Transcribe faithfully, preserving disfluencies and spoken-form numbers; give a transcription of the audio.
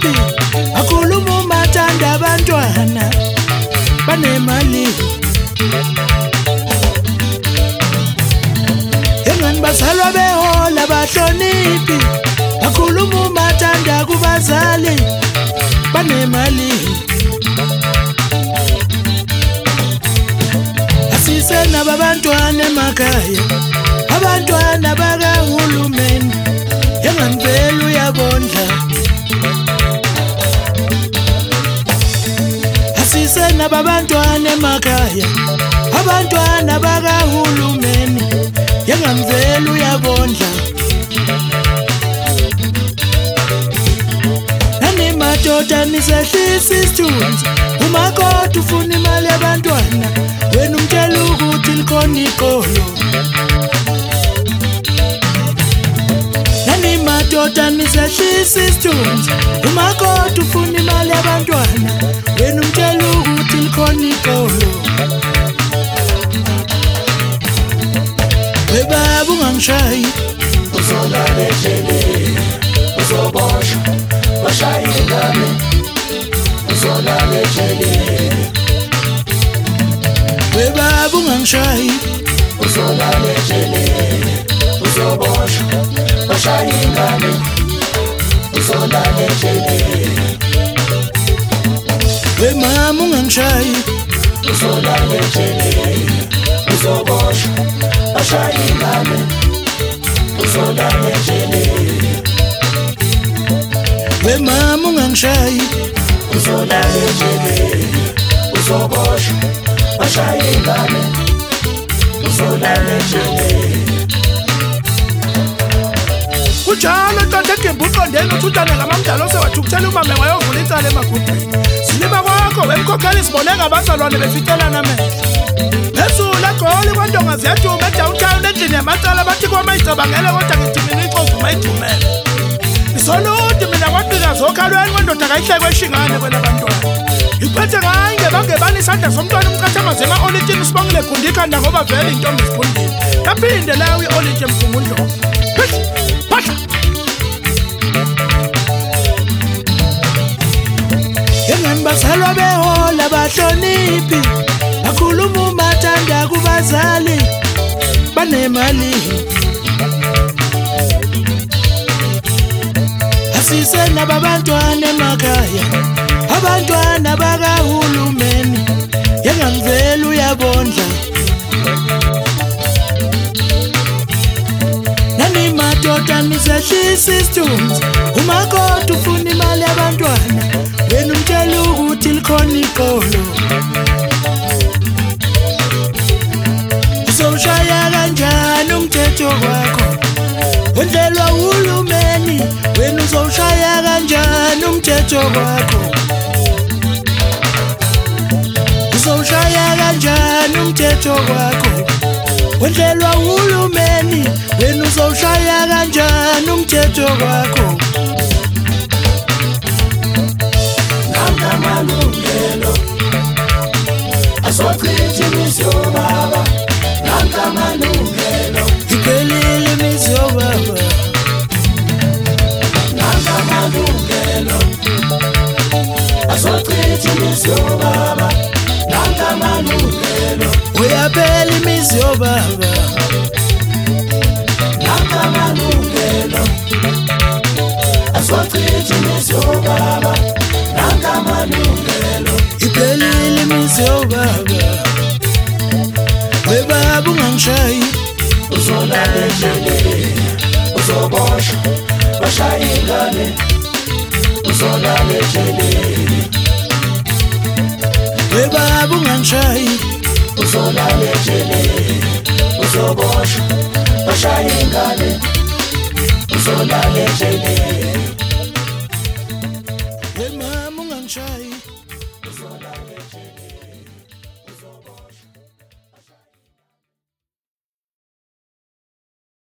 bahloniphi akhuluma umathanda abantwana banemali engani bazalwa behola bahloniphi akhuluma umathanda kubazali banemali asisena babantwana emakhaya abantwana bakahulumeni engani vele uyabondla asisena babantwana emakhaya abantwana bakahulumeni engani vele uyabondla nani madoda nisehlisa isithunzi umakoti ufuna imali yabantwana wena umtshela ukuthi likhona ikolo nani madoda nisehlisa isithunzi umakoti ufuna imali yabantwana wena umtshela ukuthi likhona ikolo webaba ungangishayi uzolala endleleni uzoboshwa bashaye ingane uzolala endleleni webaba ungangishayi uzolala endleleni uzoboshwa bashaye ingane uzolala endleleni wemama ungangishayi uzolala endleleni uzoboshwa bashaye ingane uzolala endleleni wemama ungangishayi uzolala endleleni uzoboshwa bashaye ingane uzolala endleleni kunjalo ntonto egemba uqondeni uthutane ngamamdala osewathukthela umame wayovula icala emagudwini silima kwakho wemkhokhela isibone ngabazalwane befikelana amehlo nezulu agqoli kwandonga ziyaduma edowntown endlini yamacala bathi kwamayicabangele kodwa ngithi mina ixovu mayidumele isoluti mina kwaqika zokhalweni kwendoda kayihlekwe eshingane kwelabantwana iphethe ngayi ngebangebani isandla somntwana umcathamaze ema-olitini usibongile gunda ikhanda ngoba vele intombi zifundile kaphinde layo i-oliti emfungundlovu phahla engani bazalwa behola bahloniphi akhuluma umathanda kubazali banemali asisena babantwana emakhaya abantwana bakahulumeni engani vele uyabondla nani madoda nisehlisa isithunzi umakoti ufuna imali yabantwana wena umtshela ukuthi likhona ikolo uzowushaya kanjani umthetho wakho wendlelwa uhulumeni wena uzowushaya kanjani umthetho wakho uzowushaya kanjani umthetho wakho wendlelwa uhulumeni wena uzowushaya kanjani umthetho wakho nangamalungelo azochitha imizi yobaba nangamalungelo iphelile imizi yobaba nangamalungelo azochitha imizi yobaba nangamalungelo uyaphela imizi yobaba nangamalungelo azochitha imizi yobaba nangamalungelo iphelile imizi yobaba webaba ungangishayi uzolala endleleni uzoboshwa bashaye ingane uzolala endleleni webaba ungangishayi uzolala endleleni uzoboshwa bashaye ingane uzolala endleleni wemama ungangishayi